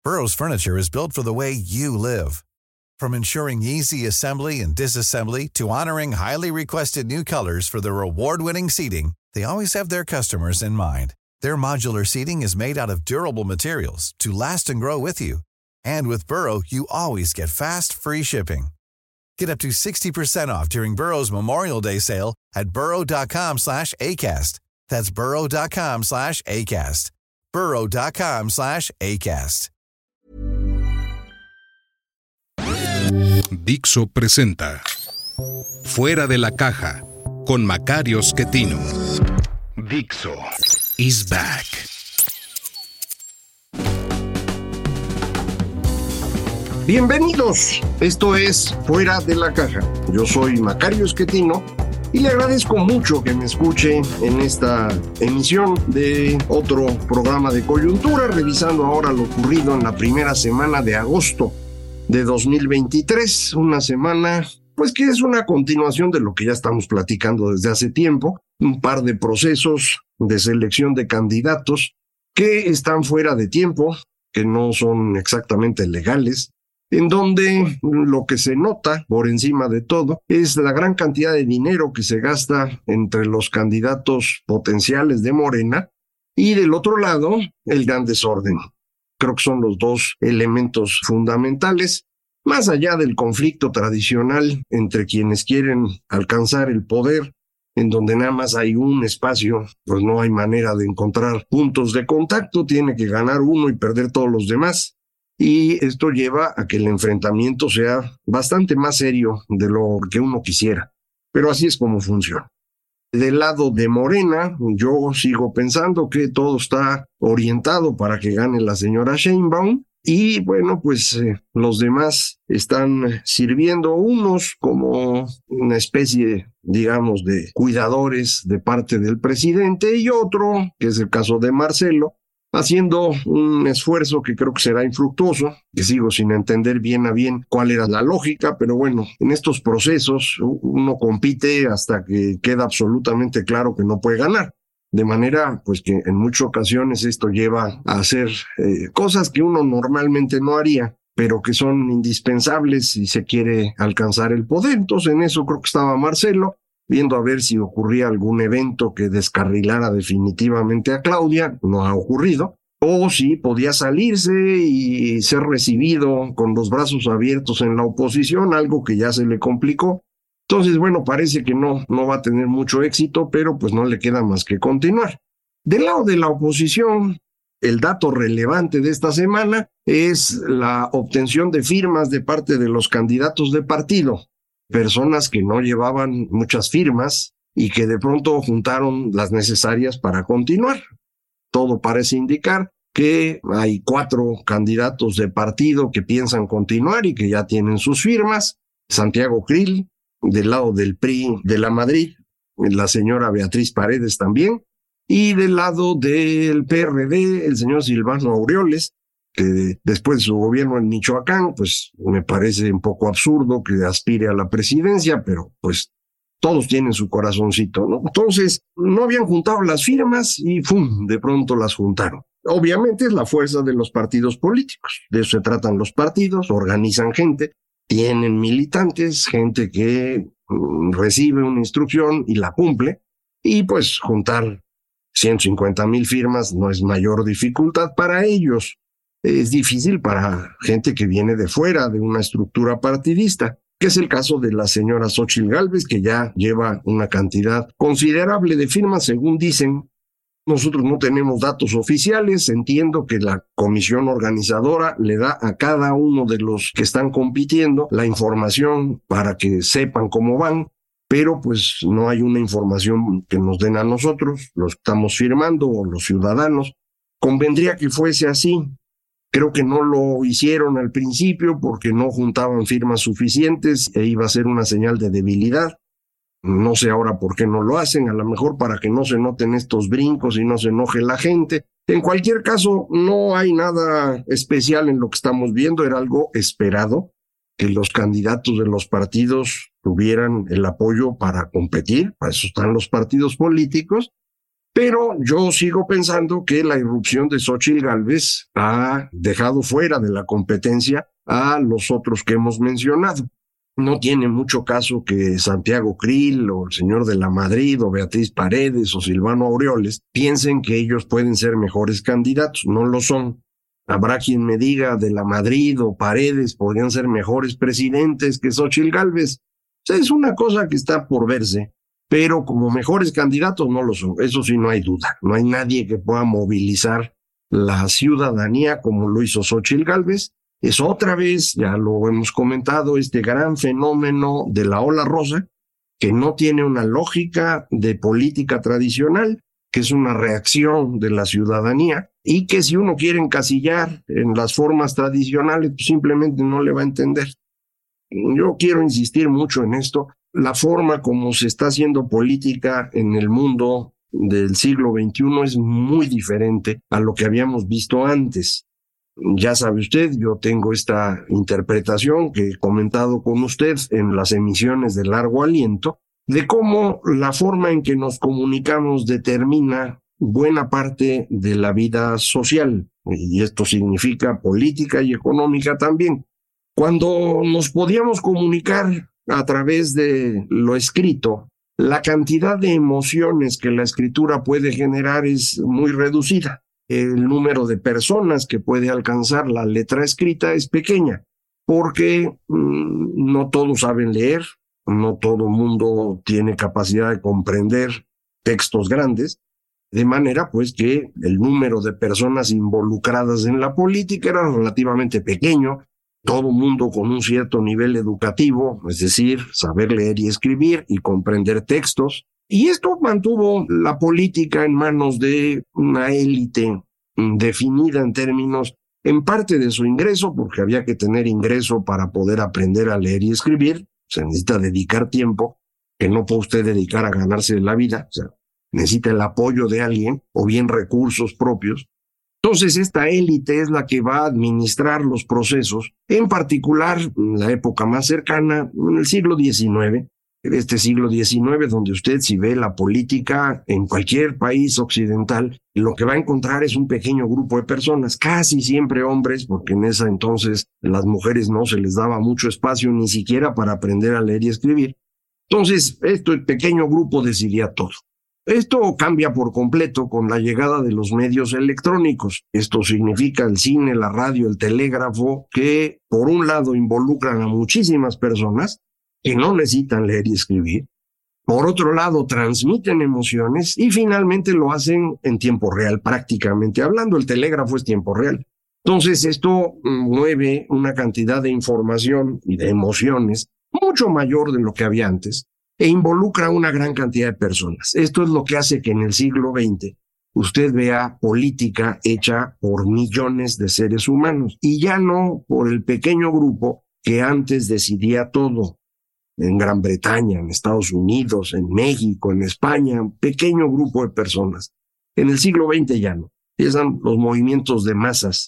Burrow's furniture is built for the way you live. From ensuring easy assembly and disassembly to honoring highly requested new colors for their award-winning seating, they always have their customers in mind. Their modular seating is made out of durable materials to last and grow with you. And with Burrow, you always get fast, free shipping. Get up to 60% off during Burrow's Memorial Day sale at burrow.com/ACAST. That's burrow.com/ACAST. burrow.com/ACAST. Dixo presenta Fuera de la Caja con Macario Schettino. Dixo is back. Bienvenidos, esto es Fuera de la Caja. Yo soy Macario Schettino y le agradezco mucho que me escuche en esta emisión de otro programa de coyuntura, revisando ahora lo ocurrido en la primera semana de agosto de 2023, una semana pues que es una continuación de lo que ya estamos platicando desde hace tiempo, un par de procesos de selección de candidatos que están fuera de tiempo, que no son exactamente legales, en donde lo que se nota por encima de todo es la gran cantidad de dinero que se gasta entre los candidatos potenciales de Morena y del otro lado el gran desorden. Creo que son los dos elementos fundamentales, más allá del conflicto tradicional entre quienes quieren alcanzar el poder, en donde nada más hay un espacio, pues no hay manera de encontrar puntos de contacto, tiene que ganar uno y perder todos los demás. Y esto lleva a que el enfrentamiento sea bastante más serio de lo que uno quisiera. Pero así es como funciona. Del lado de Morena, yo sigo pensando que todo está orientado para que gane la señora Sheinbaum. Y bueno, pues los demás están sirviendo, unos como una especie, digamos, de cuidadores de parte del presidente, y otro, que es el caso de Marcelo, haciendo un esfuerzo que creo que será infructuoso, que sigo sin entender bien a bien cuál era la lógica, pero bueno, en estos procesos uno compite hasta que queda absolutamente claro que no puede ganar. De manera pues que en muchas ocasiones esto lleva a hacer cosas que uno normalmente no haría, pero que son indispensables si se quiere alcanzar el poder. Entonces en eso creo que estaba Marcelo, viendo a ver si ocurría algún evento que descarrilara definitivamente a Claudia, no ha ocurrido, o si podía salirse y ser recibido con los brazos abiertos en la oposición, algo que ya se le complicó. Entonces, bueno, parece que no va a tener mucho éxito, pero pues no le queda más que continuar. Del lado de la oposición, el dato relevante de esta semana es la obtención de firmas de parte de los candidatos de partido. Personas que no llevaban muchas firmas y que de pronto juntaron las necesarias para continuar. Todo parece indicar que hay 4 candidatos de partido que piensan continuar y que ya tienen sus firmas. Santiago Krill, del lado del PRI de la Madrid, la señora Beatriz Paredes también, y del lado del PRD, el señor Silvano Aureoles, que después de su gobierno en Michoacán, pues me parece un poco absurdo que aspire a la presidencia, pero pues todos tienen su corazoncito, ¿no? Entonces, no habían juntado las firmas y ¡fum!, de pronto las juntaron. Obviamente es la fuerza de los partidos políticos, de eso se tratan los partidos, organizan gente, tienen militantes, gente que recibe una instrucción y la cumple, y pues juntar 150,000 firmas no es mayor dificultad para ellos. Es difícil para gente que viene de fuera de una estructura partidista, que es el caso de la señora Xóchitl Gálvez, que ya lleva una cantidad considerable de firmas, según dicen. Nosotros no tenemos datos oficiales, entiendo que la comisión organizadora le da a cada uno de los que están compitiendo la información para que sepan cómo van, pero pues no hay una información que nos den a nosotros, los que estamos firmando o los ciudadanos. Convendría que fuese así. Creo que no lo hicieron al principio porque no juntaban firmas suficientes e iba a ser una señal de debilidad. No sé ahora por qué no lo hacen, a lo mejor para que no se noten estos brincos y no se enoje la gente. En cualquier caso, no hay nada especial en lo que estamos viendo, era algo esperado, que los candidatos de los partidos tuvieran el apoyo para competir, para eso están los partidos políticos, Pero yo sigo pensando que la irrupción de Xóchitl Gálvez ha dejado fuera de la competencia a los otros que hemos mencionado. No tiene mucho caso que Santiago Krill o el señor de la Madrid o Beatriz Paredes o Silvano Aureoles piensen que ellos pueden ser mejores candidatos. No lo son. Habrá quien me diga de la Madrid o Paredes podrían ser mejores presidentes que Xóchitl Gálvez. O sea, es una cosa que está por verse, pero como mejores candidatos no lo son. Eso sí, no hay duda. No hay nadie que pueda movilizar la ciudadanía como lo hizo Xóchitl Gálvez. Es otra vez, ya lo hemos comentado, este gran fenómeno de la ola rosa, que no tiene una lógica de política tradicional, que es una reacción de la ciudadanía, y que si uno quiere encasillar en las formas tradicionales, pues simplemente no le va a entender. Yo quiero insistir mucho en esto. La forma como se está haciendo política en el mundo del siglo XXI es muy diferente a lo que habíamos visto antes. Ya sabe usted, yo tengo esta interpretación que he comentado con usted en las emisiones de largo aliento, de cómo la forma en que nos comunicamos determina buena parte de la vida social, y esto significa política y económica también. Cuando nos podíamos comunicar a través de lo escrito, la cantidad de emociones que la escritura puede generar es muy reducida. El número de personas que puede alcanzar la letra escrita es pequeña, porque no todos saben leer, no todo mundo tiene capacidad de comprender textos grandes, de manera pues que el número de personas involucradas en la política era relativamente pequeño, todo mundo con un cierto nivel educativo, es decir, saber leer y escribir y comprender textos. Y esto mantuvo la política en manos de una élite definida en términos, en parte de su ingreso, porque había que tener ingreso para poder aprender a leer y escribir. Se necesita dedicar tiempo, que no puede usted dedicar a ganarse la vida. O sea, necesita el apoyo de alguien o bien recursos propios. Entonces, esta élite es la que va a administrar los procesos, en particular en la época más cercana, en el siglo XIX. Este siglo XIX, donde usted si ve la política en cualquier país occidental, lo que va a encontrar es un pequeño grupo de personas, casi siempre hombres, porque en esa entonces las mujeres no se les daba mucho espacio ni siquiera para aprender a leer y escribir. Entonces, el pequeño grupo decidía todo. Esto cambia por completo con la llegada de los medios electrónicos. Esto significa el cine, la radio, el telégrafo, que por un lado involucran a muchísimas personas que no necesitan leer y escribir. Por otro lado, transmiten emociones y finalmente lo hacen en tiempo real, prácticamente hablando. El telégrafo es tiempo real. Entonces, esto mueve una cantidad de información y de emociones mucho mayor de lo que había antes e involucra a una gran cantidad de personas. Esto es lo que hace que en el siglo XX usted vea política hecha por millones de seres humanos y ya no por el pequeño grupo que antes decidía todo. En Gran Bretaña, en Estados Unidos, en México, en España, un pequeño grupo de personas. En el siglo XX ya no. Empiezan los movimientos de masas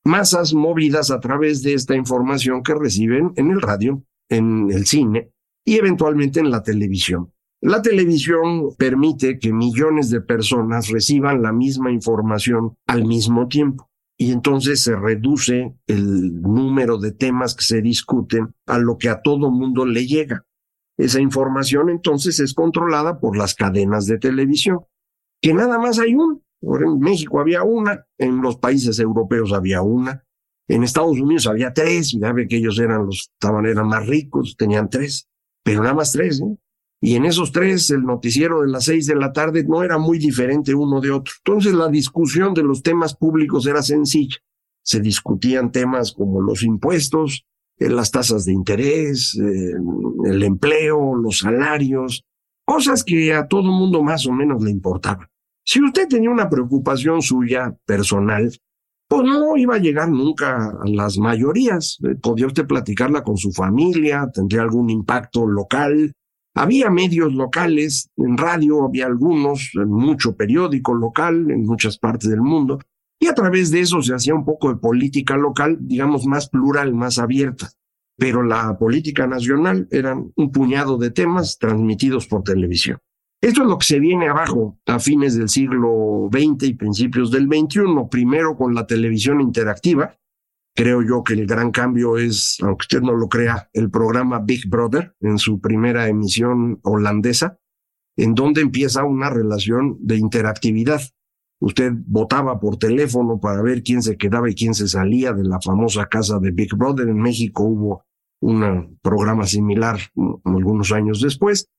movidas a través de esta información que reciben en el radio, en el cine y eventualmente en la televisión. La televisión permite que millones de personas reciban la misma información al mismo tiempo. Y entonces se reduce el número de temas que se discuten a lo que a todo mundo le llega. Esa información entonces es controlada por las cadenas de televisión, que nada más hay una. En México había una, en los países europeos había una, en Estados Unidos había 3, ya ve que ellos eran más ricos, tenían 3, pero nada más 3, ¿eh? Y en esos 3, el noticiero de las 6 de la tarde no era muy diferente uno de otro. Entonces la discusión de los temas públicos era sencilla. Se discutían temas como los impuestos, las tasas de interés, el empleo, los salarios, cosas que a todo mundo más o menos le importaban. Si usted tenía una preocupación suya personal, pues no iba a llegar nunca a las mayorías. Podía usted platicarla con su familia, tendría algún impacto local. Había medios locales, en radio había algunos, mucho periódico local en muchas partes del mundo, y a través de eso se hacía un poco de política local, digamos, más plural, más abierta. Pero la política nacional eran un puñado de temas transmitidos por televisión. Esto es lo que se viene abajo a fines del siglo XX y principios del XXI, primero con la televisión interactiva. Creo yo que el gran cambio es, aunque usted no lo crea, el programa Big Brother en su primera emisión holandesa, en donde empieza una relación de interactividad. Usted votaba por teléfono para ver quién se quedaba y quién se salía de la famosa casa de Big Brother. En México hubo un programa similar algunos años después.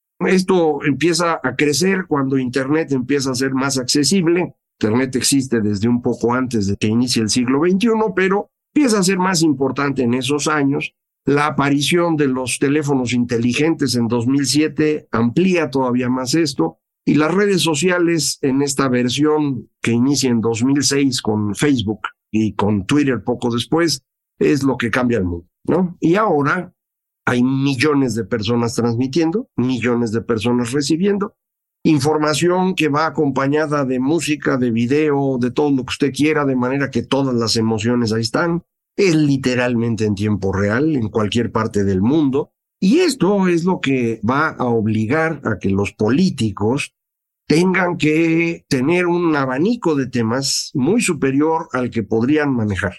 Esto empieza a crecer cuando Internet empieza a ser más accesible. Internet existe desde un poco antes de que inicie el siglo XXI, pero empieza a ser más importante en esos años. La aparición de los teléfonos inteligentes en 2007 amplía todavía más esto, y las redes sociales en esta versión que inicia en 2006 con Facebook y con Twitter poco después es lo que cambia el mundo, ¿no? Y ahora hay millones de personas transmitiendo, millones de personas recibiendo información que va acompañada de música, de video, de todo lo que usted quiera, de manera que todas las emociones ahí están. Es literalmente en tiempo real, en cualquier parte del mundo. Y esto es lo que va a obligar a que los políticos tengan que tener un abanico de temas muy superior al que podrían manejar.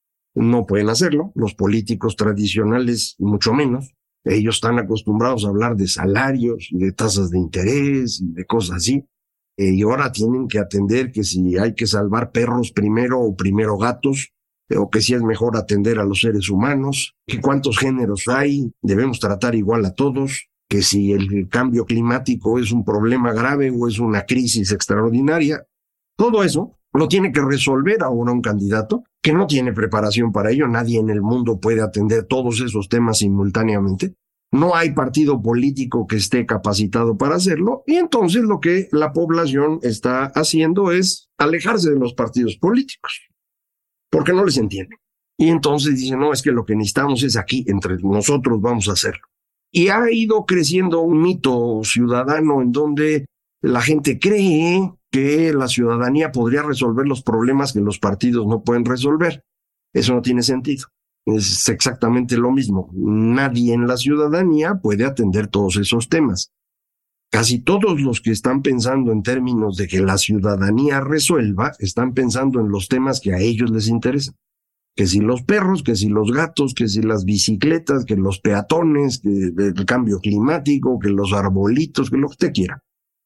No pueden hacerlo, los políticos tradicionales mucho menos. Ellos están acostumbrados a hablar de salarios, de tasas de interés, de cosas así. Y ahora tienen que atender que si hay que salvar perros primero o primero gatos, o que si es mejor atender a los seres humanos, que cuántos géneros hay, debemos tratar igual a todos, que si el cambio climático es un problema grave o es una crisis extraordinaria. Todo eso lo tiene que resolver ahora un candidato que no tiene preparación para ello. Nadie en el mundo puede atender todos esos temas simultáneamente. No hay partido político que esté capacitado para hacerlo, y entonces lo que la población está haciendo es alejarse de los partidos políticos, porque no les entienden. Y entonces dicen, no, es que lo que necesitamos es aquí, entre nosotros vamos a hacerlo. Y ha ido creciendo un mito ciudadano en donde la gente cree que la ciudadanía podría resolver los problemas que los partidos no pueden resolver. Eso no tiene sentido. Es exactamente lo mismo. Nadie en la ciudadanía puede atender todos esos temas. Casi todos los que están pensando en términos de que la ciudadanía resuelva, están pensando en los temas que a ellos les interesan. Que si los perros, que si los gatos, que si las bicicletas, que los peatones, que el cambio climático, que los arbolitos, que lo que usted quiera.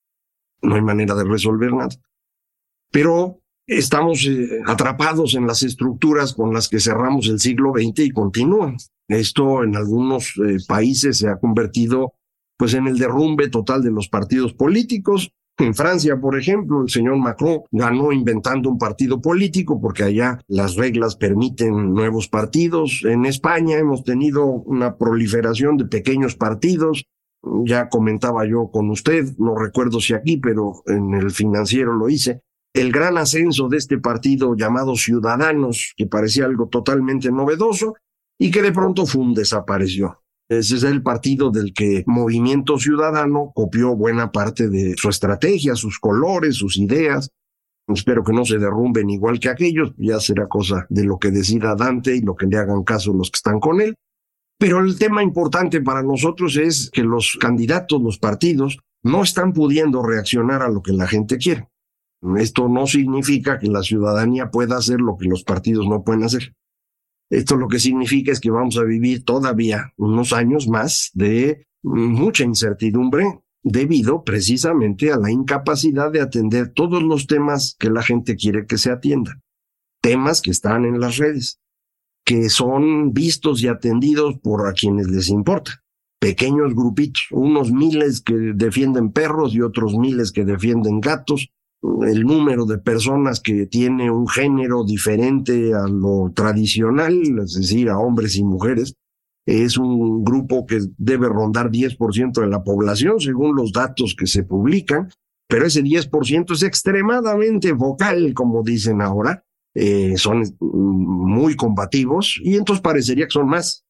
No hay manera de resolver nada. Pero estamos atrapados en las estructuras con las que cerramos el siglo XX y continúan. Esto en algunos países se ha convertido pues en el derrumbe total de los partidos políticos. En Francia, por ejemplo, el señor Macron ganó inventando un partido político porque allá las reglas permiten nuevos partidos. En España hemos tenido una proliferación de pequeños partidos. Ya comentaba yo con usted, no recuerdo si aquí, pero en el Financiero lo hice, el gran ascenso de este partido llamado Ciudadanos, que parecía algo totalmente novedoso y que de pronto desapareció. Ese es el partido del que Movimiento Ciudadano copió buena parte de su estrategia, sus colores, sus ideas. Espero que no se derrumben igual que aquellos, ya será cosa de lo que decida Dante y lo que le hagan caso los que están con él. Pero el tema importante para nosotros es que los candidatos, los partidos, no están pudiendo reaccionar a lo que la gente quiere. Esto no significa que la ciudadanía pueda hacer lo que los partidos no pueden hacer. Esto lo que significa es que vamos a vivir todavía unos años más de mucha incertidumbre debido precisamente a la incapacidad de atender todos los temas que la gente quiere que se atiendan. Temas que están en las redes, que son vistos y atendidos por a quienes les importa. Pequeños grupitos, unos miles que defienden perros y otros miles que defienden gatos. El número de personas que tiene un género diferente a lo tradicional, es decir, a hombres y mujeres, es un grupo que debe rondar 10% de la población según los datos que se publican, pero ese 10% es extremadamente vocal, como dicen ahora, son muy combativos y entonces parecería que son más.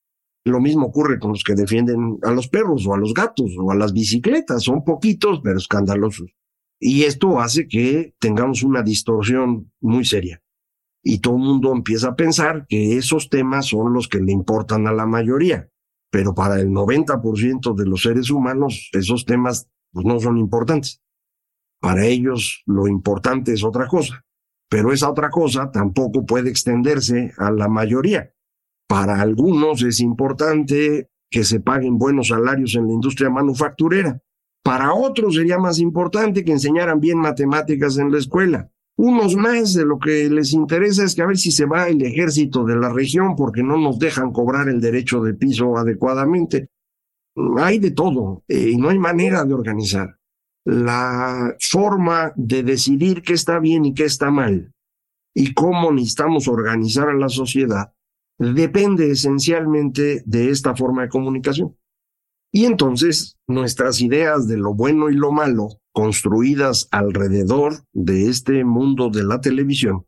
Lo mismo ocurre con los que defienden a los perros o a los gatos o a las bicicletas, son poquitos pero escandalosos. Y esto hace que tengamos una distorsión muy seria. Y todo el mundo empieza a pensar que esos temas son los que le importan a la mayoría. Pero para el 90% de los seres humanos, esos temas pues no son importantes. Para ellos lo importante es otra cosa, pero esa otra cosa tampoco puede extenderse a la mayoría. Para algunos es importante que se paguen buenos salarios en la industria manufacturera. Para otros sería más importante que enseñaran bien matemáticas en la escuela. Unos más de lo que les interesa es que a ver si se va el ejército de la región porque no nos dejan cobrar el derecho de piso adecuadamente. Hay de todo y no hay manera de organizar. La forma de decidir qué está bien y qué está mal y cómo necesitamos organizar a la sociedad depende esencialmente de esta forma de comunicación. Y entonces nuestras ideas de lo bueno y lo malo, construidas alrededor de este mundo de la televisión,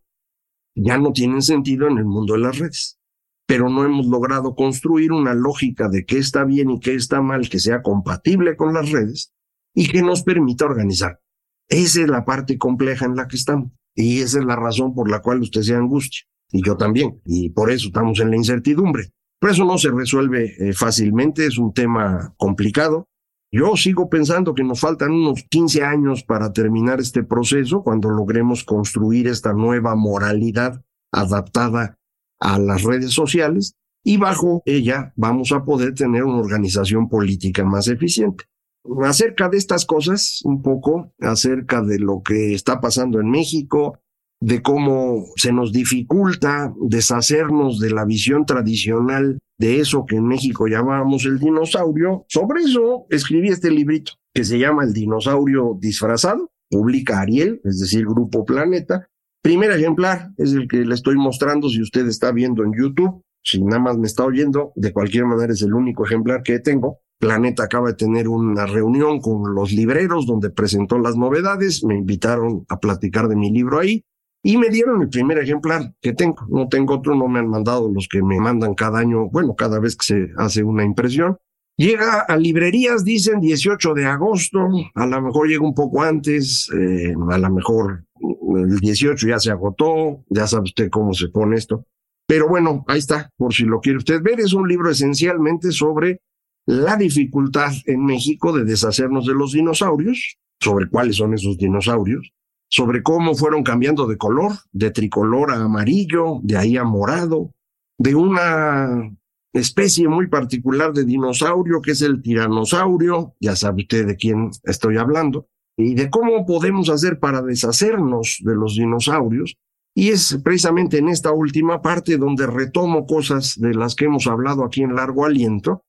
ya no tienen sentido en el mundo de las redes. Pero no hemos logrado construir una lógica de qué está bien y qué está mal que sea compatible con las redes y que nos permita organizar. Esa es la parte compleja en la que estamos. Y esa es la razón por la cual usted se angustia. Y yo también. Y por eso estamos en la incertidumbre. Pero eso no se resuelve fácilmente, es un tema complicado. Yo sigo pensando que nos faltan unos 15 años para terminar este proceso cuando logremos construir esta nueva moralidad adaptada a las redes sociales y bajo ella vamos a poder tener una organización política más eficiente. Acerca de estas cosas, un poco acerca de lo que está pasando en México, de cómo se nos dificulta deshacernos de la visión tradicional de eso que en México llamábamos el dinosaurio. Sobre eso escribí este librito que se llama El dinosaurio disfrazado, publica Ariel, es decir, Grupo Planeta. Primer ejemplar es el que le estoy mostrando si usted está viendo en YouTube. Si nada más me está oyendo, de cualquier manera es el único ejemplar que tengo. Planeta acaba de tener una reunión con los libreros donde presentó las novedades. Me invitaron a platicar de mi libro ahí. Y me dieron el primer ejemplar que tengo. No tengo otro, no me han mandado los que me mandan cada año, bueno, cada vez que se hace una impresión. Llega a librerías, dicen 18 de agosto, a lo mejor llega un poco antes, a lo mejor el 18 ya se agotó, ya sabe usted cómo se pone esto. Pero bueno, ahí está, por si lo quiere usted ver. Es un libro esencialmente sobre la dificultad en México de deshacernos de los dinosaurios, sobre cuáles son esos dinosaurios, sobre cómo fueron cambiando de color, de tricolor a amarillo, de ahí a morado, de una especie muy particular de dinosaurio que es el tiranosaurio, ya sabe usted de quién estoy hablando, y de cómo podemos hacer para deshacernos de los dinosaurios. Y es precisamente en esta última parte donde retomo cosas de las que hemos hablado aquí en Largo Aliento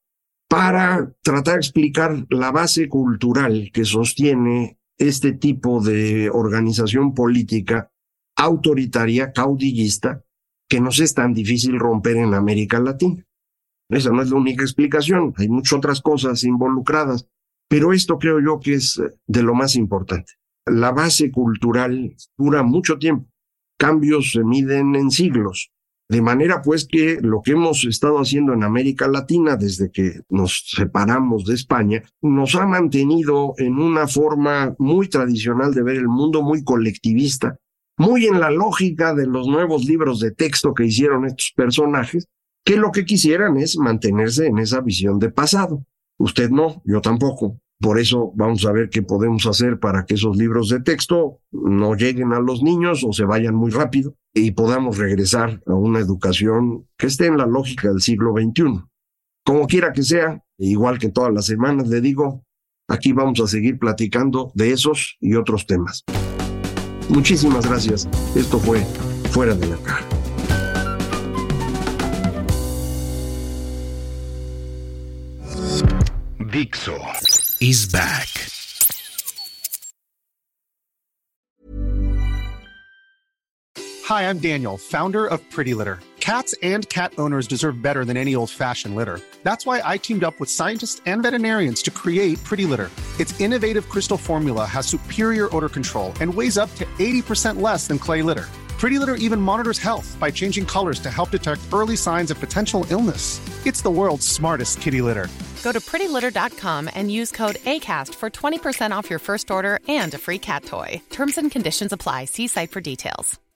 para tratar de explicar la base cultural que sostiene este tipo de organización política autoritaria, caudillista, que nos es tan difícil romper en América Latina. Esa no es la única explicación, hay muchas otras cosas involucradas, pero esto creo yo que es de lo más importante. La base cultural dura mucho tiempo, cambios se miden en siglos, de manera pues que lo que hemos estado haciendo en América Latina desde que nos separamos de España nos ha mantenido en una forma muy tradicional de ver el mundo, muy colectivista, muy en la lógica de los nuevos libros de texto que hicieron estos personajes, que lo que quisieran es mantenerse en esa visión de pasado. Usted no, yo tampoco. Por eso vamos a ver qué podemos hacer para que esos libros de texto no lleguen a los niños o se vayan muy rápido y podamos regresar a una educación que esté en la lógica del siglo XXI. Como quiera que sea, igual que todas las semanas le digo, aquí vamos a seguir platicando de esos y otros temas. Muchísimas gracias. Esto fue Fuera de la Caja. Dixo is back. Hi, I'm Daniel, founder of Pretty Litter. Cats and cat owners deserve better than any old-fashioned litter. That's why I teamed up with scientists and veterinarians to create Pretty Litter. Its innovative crystal formula has superior odor control and weighs up to 80% less than clay litter. Pretty Litter even monitors health by changing colors to help detect early signs of potential illness. It's the world's smartest kitty litter. Go to prettylitter.com and use code ACAST for 20% off your first order and a free cat toy. Terms and conditions apply. See site for details.